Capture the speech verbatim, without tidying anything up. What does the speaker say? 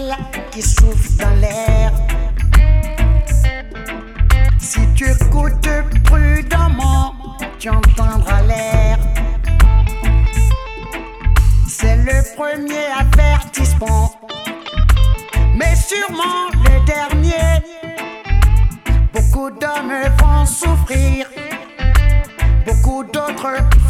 ciel qui souffle dans l'air. Si tu écoutes prudemment, tu entendras l'air. C'est le premier avertissement, mais sûrement le dernier. Beaucoup d'hommes vont souffrir, beaucoup d'autres